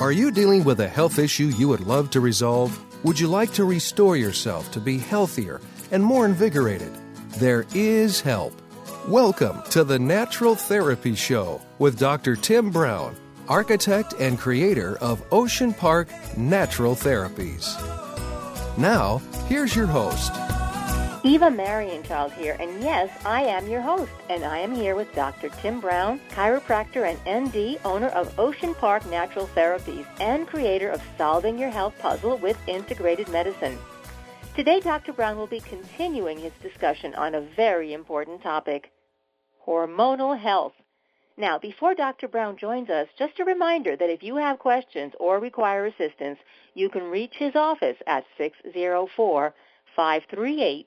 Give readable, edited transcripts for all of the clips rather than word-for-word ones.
Are you dealing with a health issue you would love to resolve? Would you like to restore yourself to be healthier and more invigorated? There is help. Welcome to the Natural Therapy Show with Dr. Tim Brown, architect and creator of Ocean Park Natural Therapies. Now, here's your host. Eva Marienchild here, and yes, I am your host, and I am here with Dr. Tim Brown, chiropractor and MD, owner of Ocean Park Natural Therapies, and creator of Solving Your Health Puzzle with Integrated Medicine. Today, Dr. Brown will be continuing his discussion on a very important topic, hormonal health. Now, before Dr. Brown joins us, just a reminder that if you have questions or require assistance, you can reach his office at 604-538-3017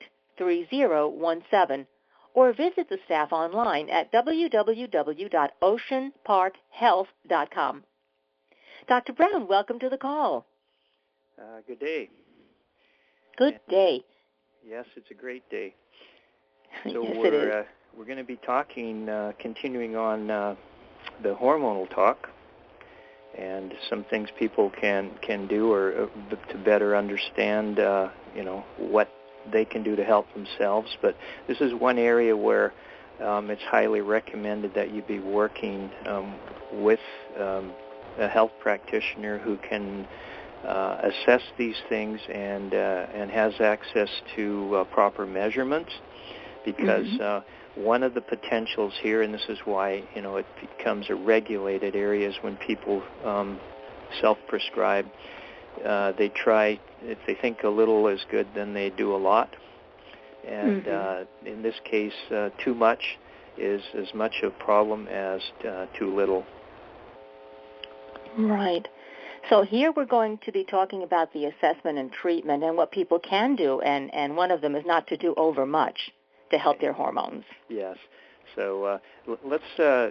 or visit the staff online at www.oceanparkhealth.com. Dr. Brown, welcome to the call. Good day. Good day. Yes, it's a great day. So yes, it is. We're going to be talking, continuing on the hormonal talk and some things people can do or to better understand, what they can do to help themselves. But this is one area where it's highly recommended that you be working with a health practitioner who can assess these things and has access to proper measurements, because one of the potentials here, and this is why it becomes a regulated area, is when people self-prescribe. They try, if they think a little is good, then they do a lot. And in this case, too much is as much a problem as too little. Right. So here we're going to be talking about the assessment and treatment and what people can do, and one of them is not to do over much to help their hormones. Yes. So let's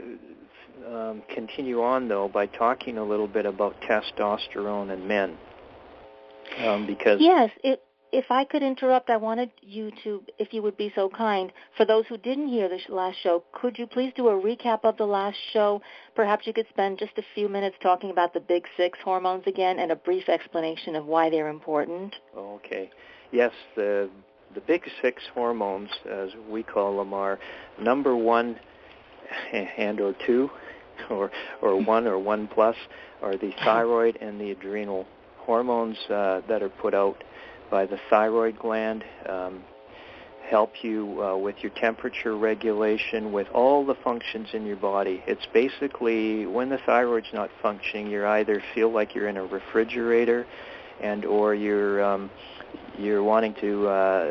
continue on, though, by talking a little bit about testosterone in men. Because yes, if I could interrupt, I wanted you to, if you would be so kind, for those who didn't hear the last show, could you please do a recap of the last show? Perhaps you could spend just a few minutes talking about the big six hormones again and a brief explanation of why they're important. Okay. Yes, the big six hormones, as we call them, are number one and or two, or one or one plus, are the thyroid and the adrenal hormones that are put out by the thyroid gland, help you with your temperature regulation, with all the functions in your body. It's basically when the thyroid's not functioning, you either feel like you're in a refrigerator, and or you're wanting to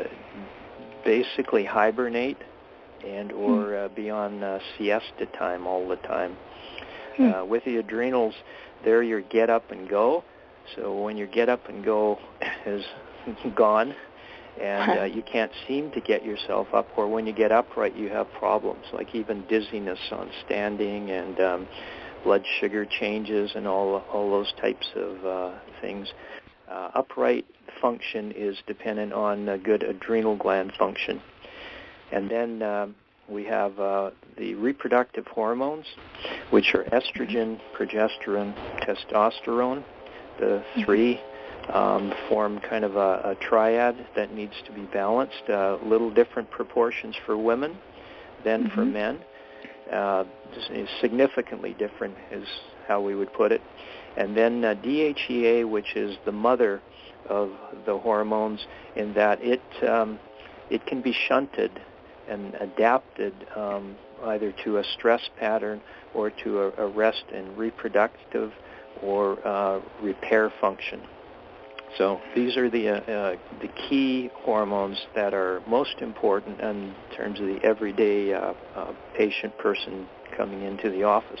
basically hibernate, and or be on siesta time all the time. With the adrenals, they're your get up and go. So when your get up and go is gone, and you can't seem to get yourself up, or when you get upright, you have problems, like even dizziness on standing, and blood sugar changes, and all those types of things. Upright function is dependent on good adrenal gland function. And then we have the reproductive hormones, which are estrogen, progesterone, testosterone. The three form kind of a triad that needs to be balanced. Little different proportions for women than for men. Significantly different is how we would put it. And then DHEA, which is the mother of the hormones, in that it can be shunted and adapted either to a stress pattern or to a rest and reproductive or repair function. So these are the key hormones that are most important in terms of the everyday patient person coming into the office.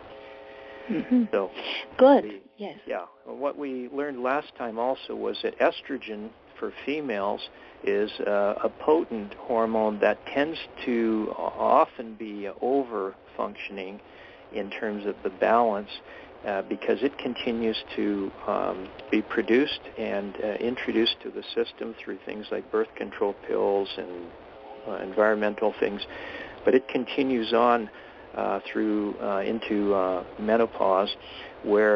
So good. Yes. Yeah. What we learned last time also was that estrogen for females is a potent hormone that tends to often be over-functioning in terms of the balance, because it continues to be produced and introduced to the system through things like birth control pills and environmental things. But it continues on through into menopause, where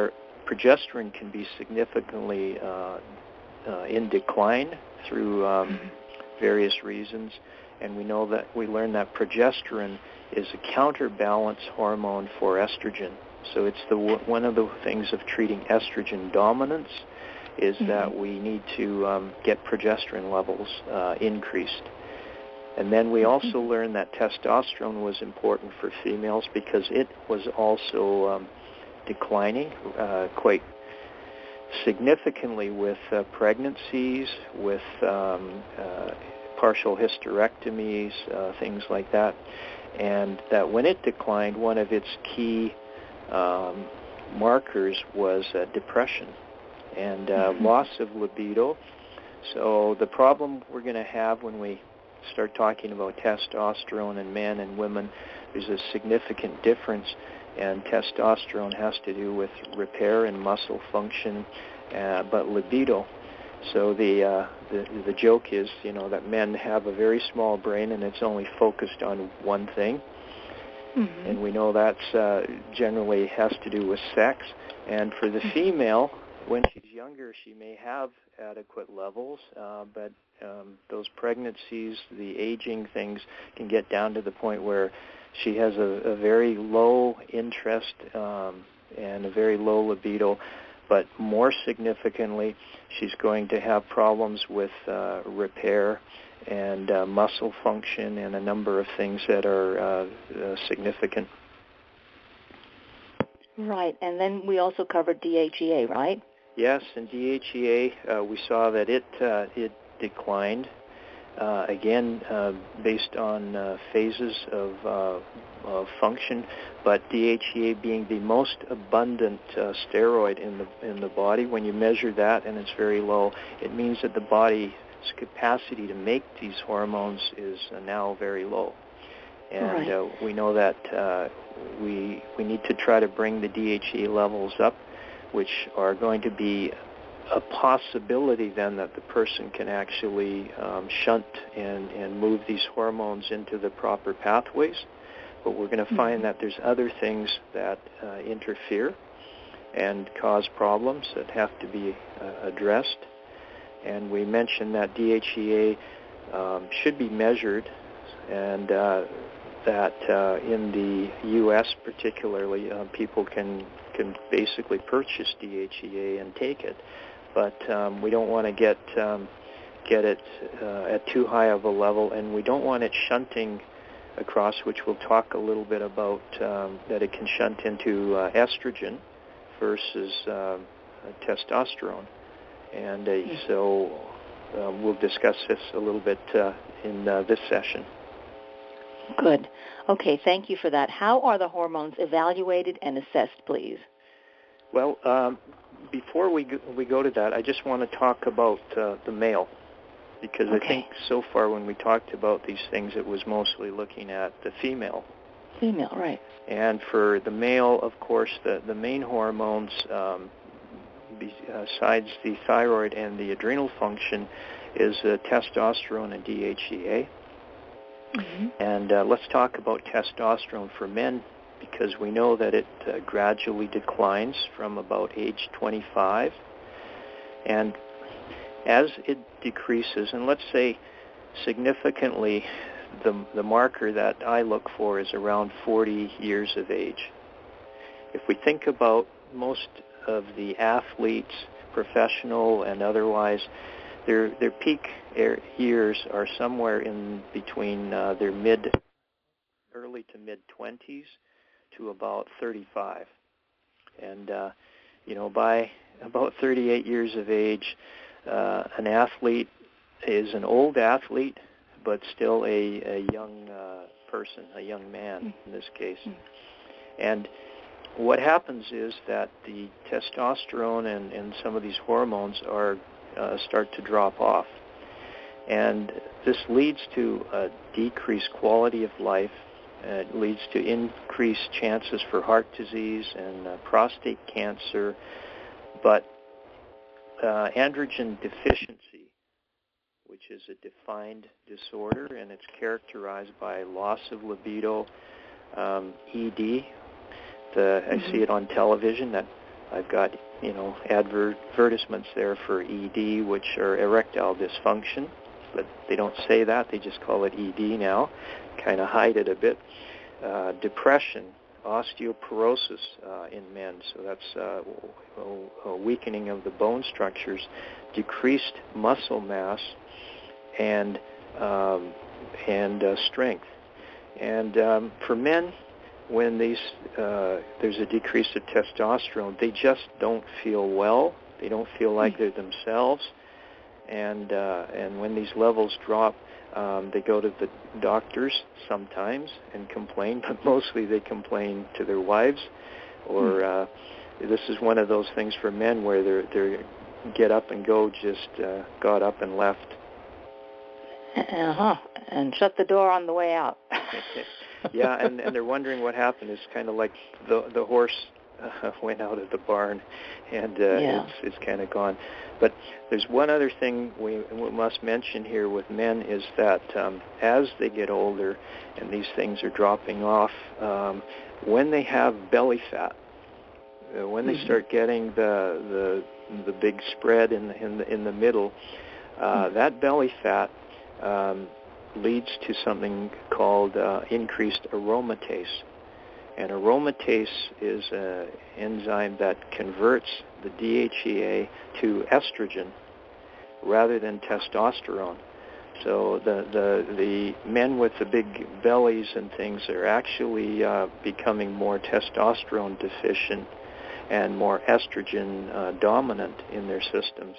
progesterone can be significantly in decline through various reasons, and we learn that progesterone is a counterbalance hormone for estrogen. So it's one of the things of treating estrogen dominance is that we need to get progesterone levels increased. And then we also learned that testosterone was important for females because it was also declining quite significantly with pregnancies, with partial hysterectomies, things like that. And that when it declined, one of its key markers was depression and loss of libido. So the problem we're going to have when we start talking about testosterone in men and women, there's a significant difference, and testosterone has to do with repair and muscle function, but libido. So the joke is, that men have a very small brain and it's only focused on one thing. And we know that's generally has to do with sex. And for the female, when she's younger, she may have adequate levels, but those pregnancies, the aging things can get down to the point where she has a very low interest and a very low libido. But more significantly, she's going to have problems with repair and muscle function and a number of things that are significant. Right, and then we also covered DHEA, right? Yes, and DHEA, we saw that it declined, again, based on phases of function, but DHEA being the most abundant steroid in the body. When you measure that and it's very low, it means that the body's capacity to make these hormones is now very low. And we know that we need to try to bring the DHEA levels up, which are going to be a possibility then that the person can actually shunt and move these hormones into the proper pathways. But we're going to find that there's other things that interfere and cause problems that have to be addressed. And we mentioned that DHEA should be measured, and that in the U.S. particularly, people can basically purchase DHEA and take it. But we don't want to get it at too high of a level, and we don't want it shunting across, which we'll talk a little bit about, that it can shunt into estrogen versus testosterone. And so we'll discuss this a little bit in this session. Good. Okay, thank you for that. How are the hormones evaluated and assessed, please? Well, before we go to that, I just want to talk about the male, because I think so far when we talked about these things, it was mostly looking at the female. Female, right. And for the male, of course, the main hormones, besides the thyroid and the adrenal function, is testosterone and DHEA. And let's talk about testosterone for men, because we know that it gradually declines from about age 25. And as it decreases, and let's say significantly, the marker that I look for is around 40 years of age. If we think about most of the athletes, professional and otherwise, their peak years are somewhere in between their early to mid-20s to about 35. And, by about 38 years of age, an athlete is an old athlete, but still a young person, a young man in this case. And what happens is that the testosterone and some of these hormones start to drop off. And this leads to a decreased quality of life. It leads to increased chances for heart disease and prostate cancer. But androgen deficiency, which is a defined disorder, and it's characterized by loss of libido, ED. I see it on television that I've got advertisements there for ED, which are erectile dysfunction, but they don't say that. They just call it ED now, kind of hide it a bit. Depression, osteoporosis in men, so that's a weakening of the bone structures, decreased muscle mass, and strength. And for men, when there's a decrease of testosterone, they just don't feel well. They don't feel like they're themselves. And when these levels drop, they go to the doctors sometimes and complain, but mostly they complain to their wives. Or this is one of those things for men where their get up and go just got up and left. And shut the door on the way out. Yeah, and they're wondering what happened. It's kind of like the horse went out of the barn, and it's kind of gone. But there's one other thing we must mention here with men is that as they get older and these things are dropping off, when they have belly fat, when they start getting the big spread in the middle, that belly fat leads to something called increased aromatase. And aromatase is an enzyme that converts the DHEA to estrogen rather than testosterone. So the men with the big bellies and things are actually becoming more testosterone deficient and more estrogen dominant in their systems.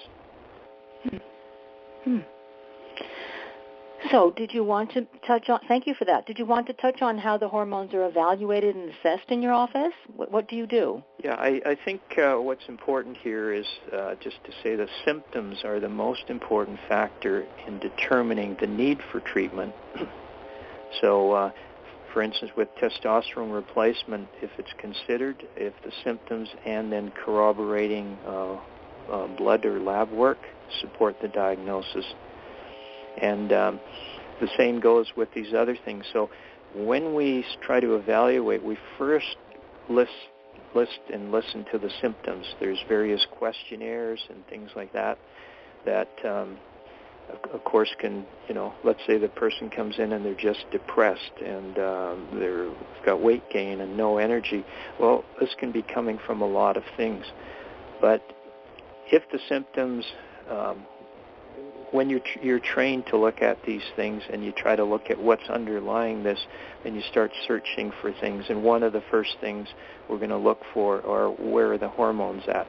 So did you want to touch on, thank you for that, did you want to touch on how the hormones are evaluated and assessed in your office? What do you do? Yeah, I think what's important here is just to say the symptoms are the most important factor in determining the need for treatment. So, for instance, with testosterone replacement, if it's considered, if the symptoms and then corroborating blood or lab work support the diagnosis. And the same goes with these other things. So when we try to evaluate, we first list and listen to the symptoms. There's various questionnaires and things like that of course can, let's say the person comes in and they're just depressed and they've got weight gain and no energy. Well, this can be coming from a lot of things. But if the symptoms, when you're trained to look at these things and you try to look at what's underlying this, then you start searching for things. And one of the first things we're going to look for are where are the hormones at.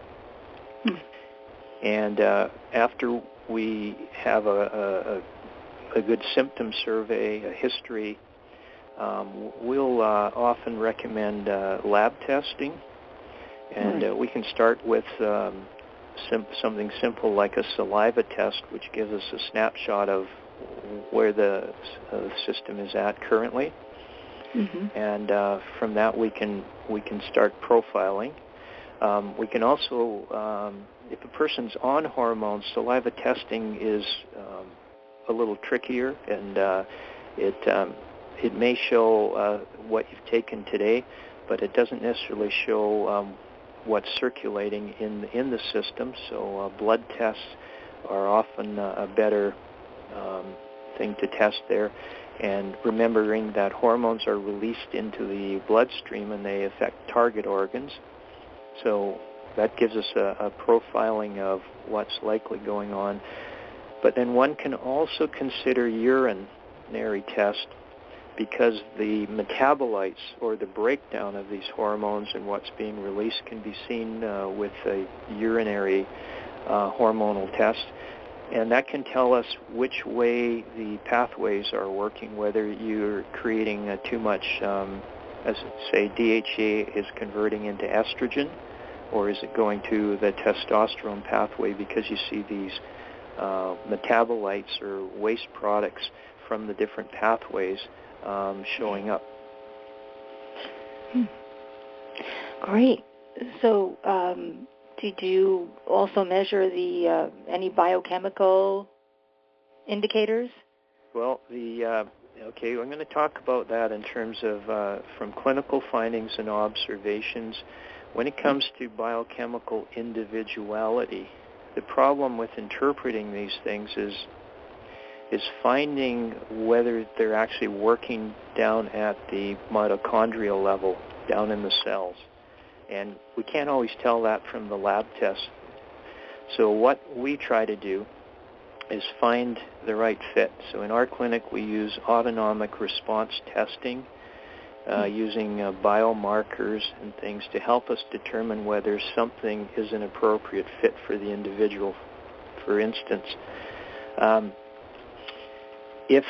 And after we have a good symptom survey, a history, we'll often recommend lab testing. And we can start with something simple like a saliva test, which gives us a snapshot of where the system is at currently, and from that we can start profiling. We can also, if a person's on hormones, saliva testing is a little trickier, and it may show what you've taken today, but it doesn't necessarily show what's circulating in the system. So blood tests are often a better thing to test there. And remembering that hormones are released into the bloodstream and they affect target organs. So that gives us a profiling of what's likely going on. But then one can also consider urinary test, because the metabolites or the breakdown of these hormones and what's being released can be seen with a urinary hormonal test. And that can tell us which way the pathways are working, whether you're creating too much, as say DHEA is converting into estrogen, or is it going to the testosterone pathway, because you see these metabolites or waste products from the different pathways showing up. Great. So did you also measure the any biochemical indicators? Well, okay, I'm going to talk about that in terms of from clinical findings and observations. When it comes to biochemical individuality, the problem with interpreting these things is finding whether they're actually working down at the mitochondrial level, down in the cells. And we can't always tell that from the lab tests. So what we try to do is find the right fit. So in our clinic, we use autonomic response testing, using biomarkers and things to help us determine whether something is an appropriate fit for the individual. For instance, if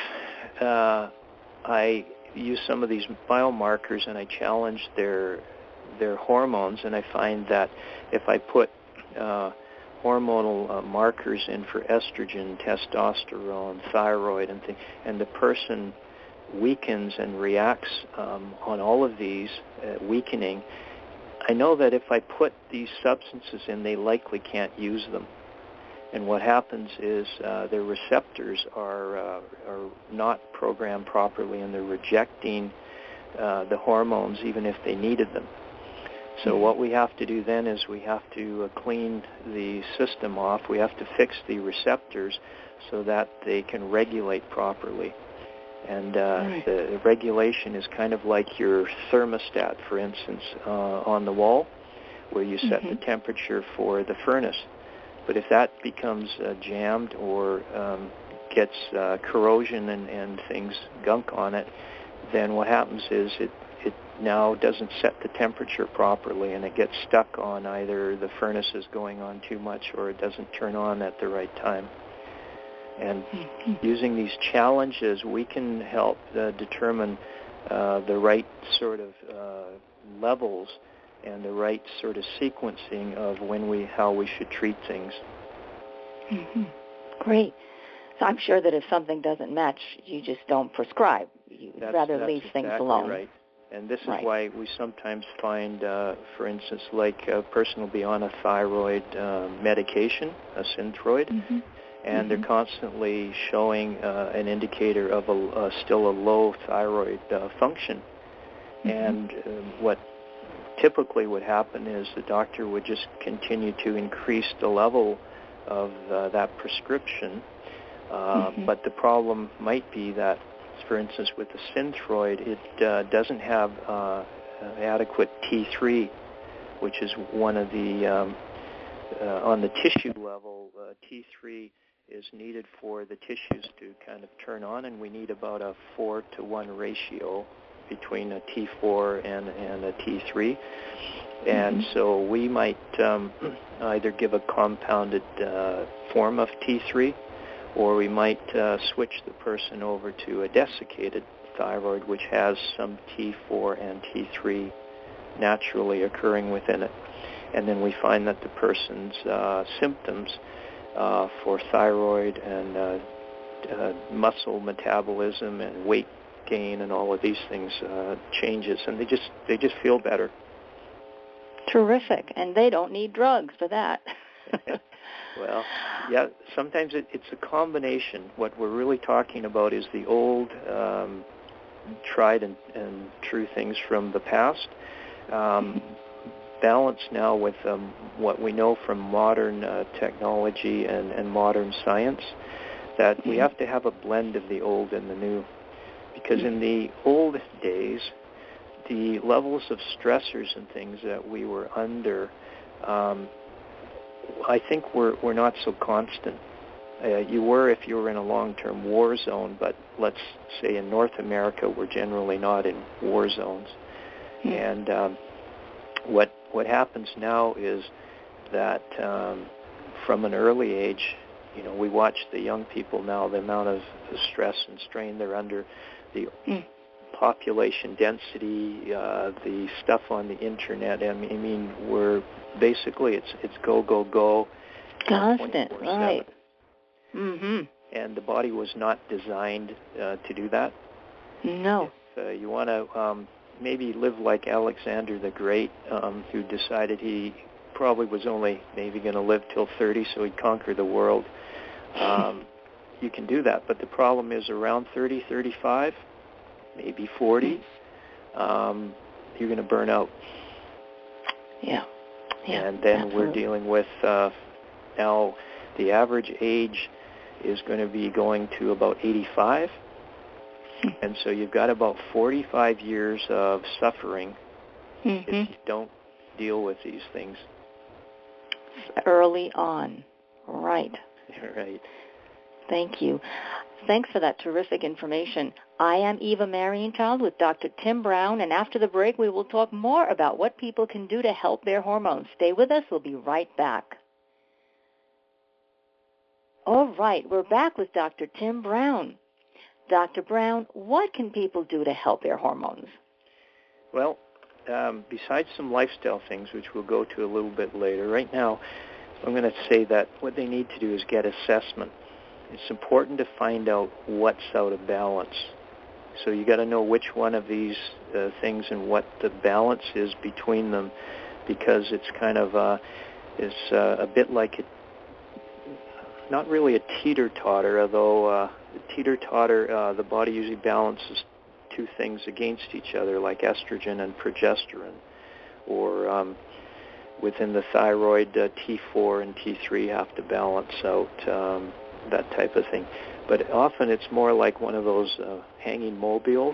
I use some of these biomarkers and I challenge their hormones, and I find that if I put hormonal markers in for estrogen, testosterone, thyroid, and things, and the person weakens and reacts on all of these, weakening, I know that if I put these substances in, they likely can't use them. And what happens is their receptors are not programmed properly, and they're rejecting the hormones even if they needed them. So what we have to do then is we have to clean the system off. We have to fix the receptors so that they can regulate properly. And the regulation is kind of like your thermostat, for instance, on the wall, where you set the temperature for the furnace. But if that becomes jammed or gets corrosion and things, gunk on it, then what happens is it now doesn't set the temperature properly, and it gets stuck on either the furnace is going on too much or it doesn't turn on at the right time. And using these challenges, we can help determine the right sort of levels and the right sort of sequencing of how we should treat things. Great. So I'm sure that if something doesn't match, you just don't prescribe. You'd rather leave things alone. Right. And this is why we sometimes find, for instance, like a person will be on a thyroid medication, a Synthroid, and they're constantly showing an indicator of still a low thyroid function. And what typically would happen is the doctor would just continue to increase the level of that prescription. But the problem might be that, for instance, with the Synthroid, it doesn't have adequate T3, which is one of the, on the tissue level, T3 is needed for the tissues to kind of turn on, and we need about a 4-to-1 ratio between a T4 and a T3. And so we might either give a compounded form of T3, or we might switch the person over to a desiccated thyroid, which has some T4 and T3 naturally occurring within it. And then we find that the person's symptoms for thyroid and muscle metabolism and weight gain and all of these things changes, and they just feel better. Terrific. And they don't need drugs for that. Well, yeah, sometimes it's a combination. What we're really talking about is the old tried and true things from the past, balanced now with what we know from modern technology and modern science, that we have to have a blend of the old and the new. Because in the old days, the levels of stressors and things that we were under, I think were not so constant. You were if you were in a long-term war zone, but let's say in North America, we're generally not in war zones. And what happens now is that from an early age, we watch the young people now, the amount of stress and strain they're under, the population density, the stuff on the internet. I mean, we're basically it's go, go, go. Constant, right. And the body was not designed to do that. No. If you want to maybe live like Alexander the Great, who decided he probably was only maybe going to live till 30, so he'd conquer the world, you can do that. But the problem is around 30, 35, maybe 40, you're going to burn out. Yeah. And then absolutely. we're dealing with now the average age is going to be going to about 85. And so you've got about 45 years of suffering if you don't deal with these things early on. Right. Right. Thank you. Thanks for that terrific information. I am Eva Marienchild with Dr. Tim Brown, and after the break we will talk more about what people can do to help their hormones. Stay with us. We'll be right back. All right, we're back with Dr. Tim Brown. Dr. Brown, what can people do to help their hormones? Well, besides some lifestyle things, which we'll go to a little bit later, right now I'm going to say that what they need to do is get assessment. It's important to find out what's out of balance. So you got to know which one of these things and what the balance is between them, because it's kind of a bit like not really a teeter-totter, although teeter-totter, the body usually balances two things against each other, like estrogen and progesterone, or within the thyroid, T4 and T3 have to balance out that type of thing. But often it's more like one of those hanging mobiles,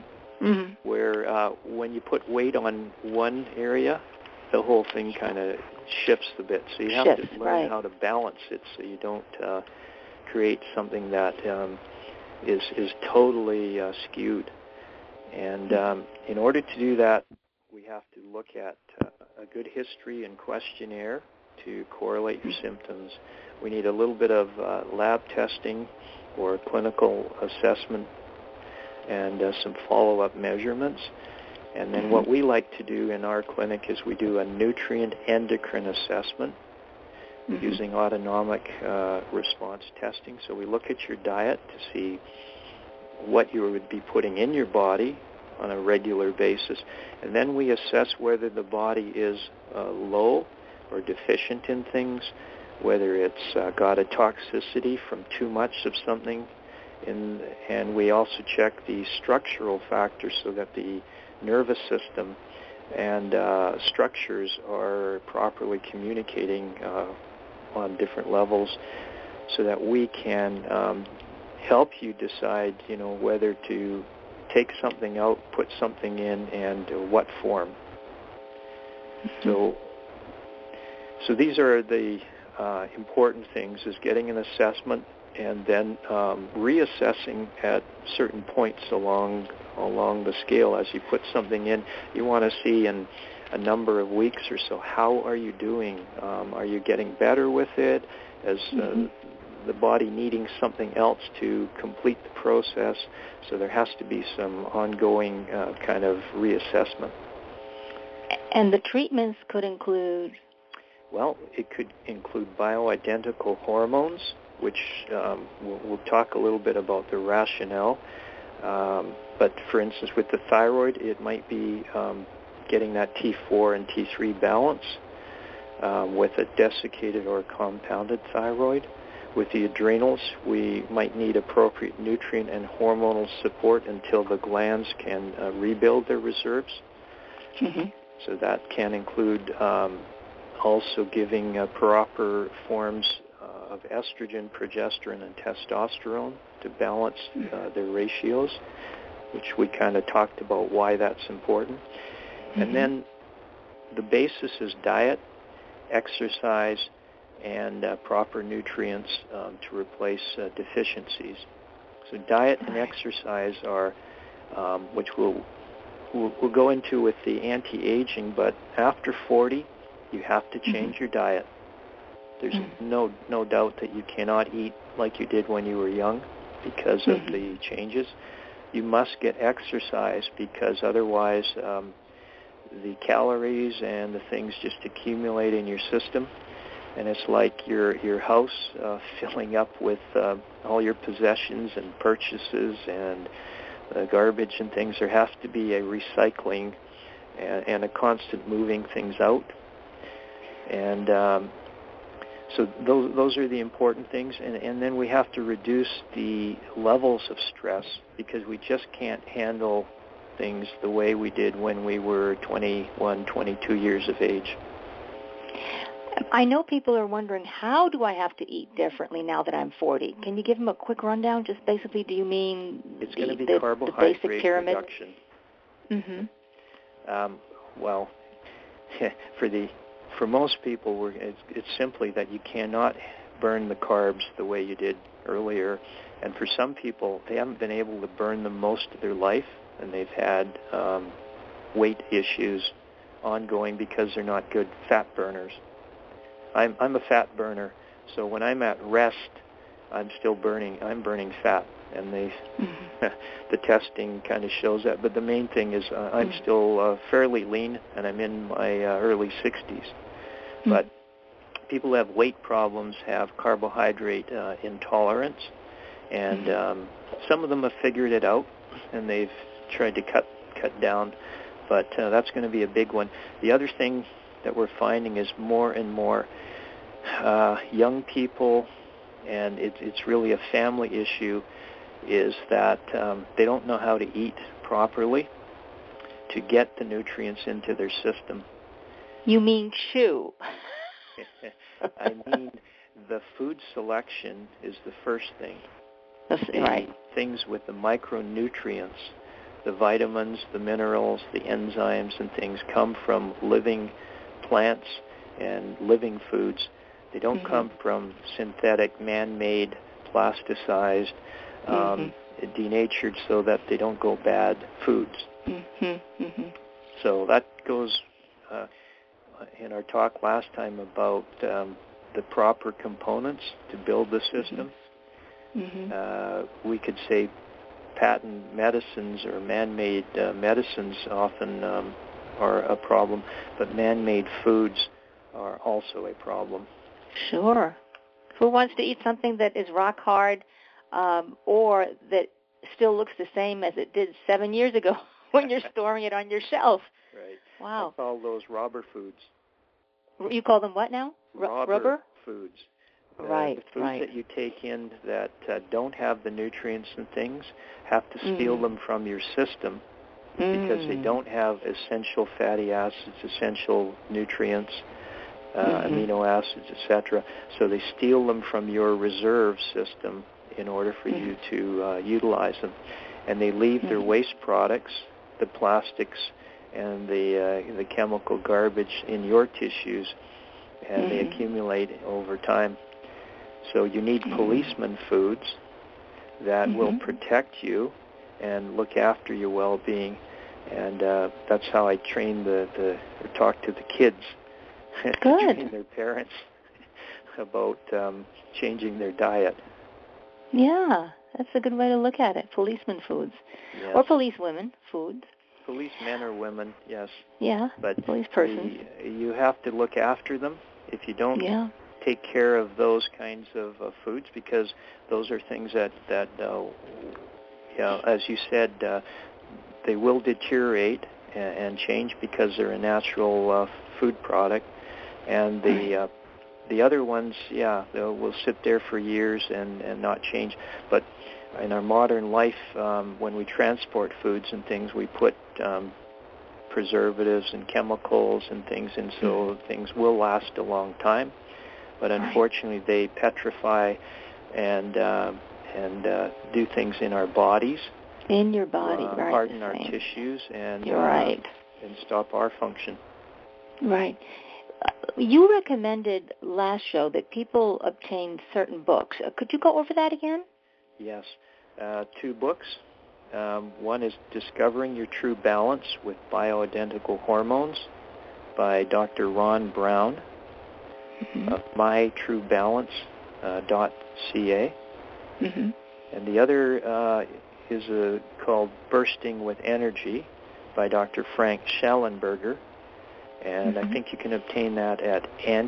where when you put weight on one area, the whole thing kind of shifts a bit. So you have to learn how to balance it so you don't create something that is totally skewed. And in order to do that, we have to look at a good history and questionnaire to correlate your symptoms. We need a little bit of lab testing or clinical assessment and some follow-up measurements. And then what we like to do in our clinic is we do a nutrient endocrine assessment using autonomic response testing. So we look at your diet to see what you would be putting in your body on a regular basis. And then we assess whether the body is low or deficient in things, whether it's got a toxicity from too much of something. And we also check the structural factors so that the nervous system and structures are properly communicating on different levels, so that we can help you decide, whether to take something out, put something in, and what form. So these are the important things: is getting an assessment and then reassessing at certain points along the scale. As you put something in, you want to see in a number of weeks or so, how are you doing? Are you getting better with it? As the body needing something else to complete the process? So there has to be some ongoing kind of reassessment. And the treatments could include? Well, it could include bioidentical hormones, which we'll talk a little bit about the rationale. But for instance, with the thyroid, it might be getting that T4 and T3 balance with a desiccated or compounded thyroid. With the adrenals, we might need appropriate nutrient and hormonal support until the glands can rebuild their reserves. So that can include also giving proper forms of estrogen, progesterone, and testosterone to balance their ratios, which we kind of talked about why that's important. And then the basis is diet, exercise, and proper nutrients to replace deficiencies. So diet and exercise are, which we'll go into with the anti-aging, but after 40, you have to change your diet. There's no doubt that you cannot eat like you did when you were young because of the changes. You must get exercise because otherwise the calories and the things just accumulate in your system. And it's like your house filling up with all your possessions and purchases and garbage and things. There has to be a recycling and a constant moving things out. And so those are the important things. And then we have to reduce the levels of stress because we just can't handle things the way we did when we were 21, 22 years of age. I know people are wondering, how do I have to eat differently now that I'm 40? Can you give them a quick rundown? Just basically, do you mean it's going to be the carbohydrate basic pyramid? reduction? Mm-hmm. Well, for most people, it's simply that you cannot burn the carbs the way you did earlier. And for some people, they haven't been able to burn them most of their life, and they've had weight issues ongoing because they're not good fat burners. I'm a fat burner, so when I'm at rest, I'm burning fat, and the testing kind of shows that. But the main thing is I'm still fairly lean, and I'm in my early 60s. But people who have weight problems have carbohydrate intolerance, and some of them have figured it out, and they've tried to cut down, but that's going to be a big one. The other thing that we're finding is more and more young people, and it's really a family issue, is that they don't know how to eat properly to get the nutrients into their system. You mean chew? I mean, the food selection is the first thing. Right. Things with the micronutrients, the vitamins, the minerals, the enzymes and things come from living plants and living foods. They don't come from synthetic, man-made, plasticized, denatured so that they don't go bad foods. So that goes in our talk last time about the proper components to build the system. We could say patent medicines or man-made medicines often are a problem, but man-made foods are also a problem. Sure. Who wants to eat something that is rock hard or that still looks the same as it did 7 years ago when you're storing it on your shelf? Right. Wow. I call those robber foods. You call them what now? Rubber foods. Right, the foods that you take in that don't have the nutrients and things have to steal them from your system because they don't have essential fatty acids, essential nutrients, amino acids, etc. So they steal them from your reserve system in order for you to utilize them. And they leave their waste products, the plastics and the chemical garbage in your tissues, and they accumulate over time. So you need policeman foods that will protect you and look after your well-being. And that's how I train or talk to the kids, to train their parents about changing their diet. Yeah, that's a good way to look at it. Policeman foods. Yes. Or policewomen foods. Policemen or women, yes. Yeah, but police persons. You have to look after them. If you don't take care of those kinds of foods, because those are things that as you said, they will deteriorate and change because they're a natural food product. And the other ones, will sit there for years and not change. But in our modern life, when we transport foods and things, we put preservatives and chemicals and things, and so things will last a long time. But unfortunately, they petrify and do things in our bodies. In your body, right. Harden our tissues and You're right. And stop our function. Right. You recommended last show that people obtain certain books. Could you go over that again? Yes. 2 books. One is Discovering Your True Balance with Bioidentical Hormones by Dr. Ron Brown of mytruebalance.ca. And the other is called Bursting with Energy by Dr. Frank Schallenberger. And I think you can obtain that at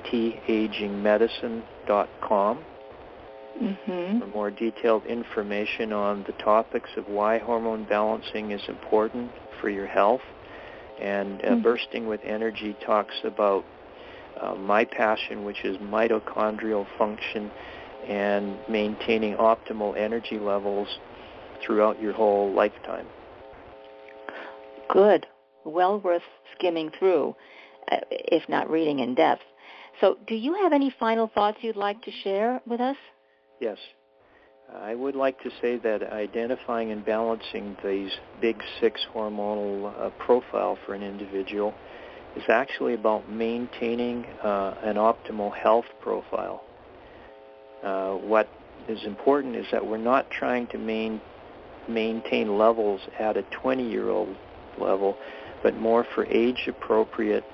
antiagingmedicine.com for more detailed information on the topics of why hormone balancing is important for your health. And Bursting with Energy talks about my passion, which is mitochondrial function and maintaining optimal energy levels throughout your whole lifetime. Good. Well worth skimming through, if not reading in depth. So do you have any final thoughts you'd like to share with us? Yes. I would like to say that identifying and balancing these big six hormonal profile for an individual is actually about maintaining an optimal health profile. What is important is that we're not trying to maintain levels at a 20-year-old level, but more for age-appropriate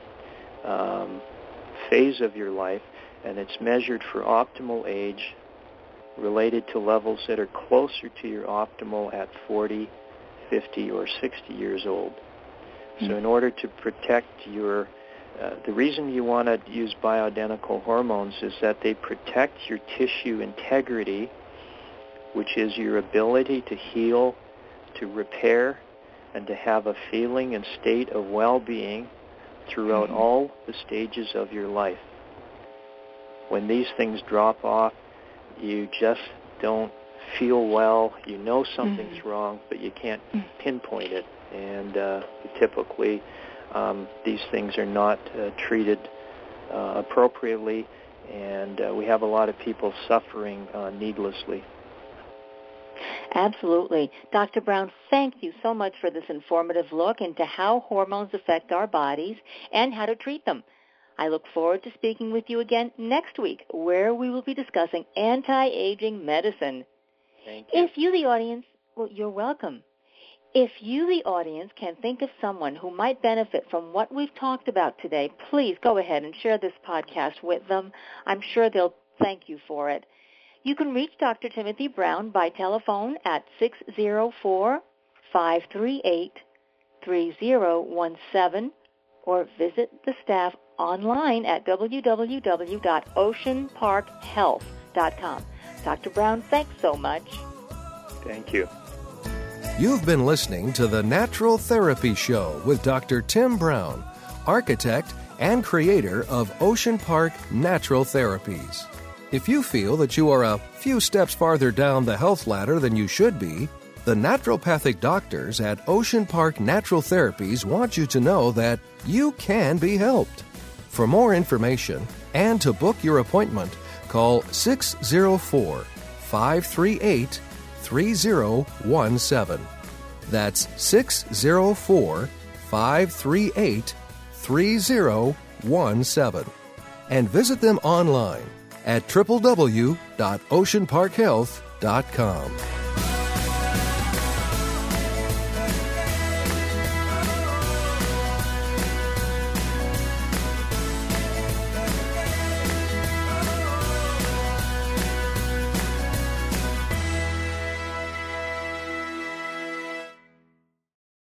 phase of your life, and it's measured for optimal age related to levels that are closer to your optimal at 40, 50, or 60 years old. So in order to protect your, the reason you want to use bioidentical hormones is that they protect your tissue integrity, which is your ability to heal, to repair, and to have a feeling and state of well-being throughout all the stages of your life. When these things drop off, you just don't feel well. You know something's wrong, but you can't pinpoint it. And typically, these things are not treated appropriately, and we have a lot of people suffering needlessly. Absolutely. Dr. Brown, thank you so much for this informative look into how hormones affect our bodies and how to treat them. I look forward to speaking with you again next week, where we will be discussing anti-aging medicine. Thank you. If you, the audience, well, you're welcome. If you, the audience, can think of someone who might benefit from what we've talked about today, please go ahead and share this podcast with them. I'm sure they'll thank you for it. You can reach Dr. Timothy Brown by telephone at 604-538-3017 or visit the staff online at www.oceanparkhealth.com. Dr. Brown, thanks so much. Thank you. You've been listening to The Natural Therapy Show with Dr. Tim Brown, architect and creator of Ocean Park Natural Therapies. If you feel that you are a few steps farther down the health ladder than you should be, the naturopathic doctors at Ocean Park Natural Therapies want you to know that you can be helped. For more information and to book your appointment, call 604-538-3017. That's 604-538-3017. And visit them online at www.oceanparkhealth.com.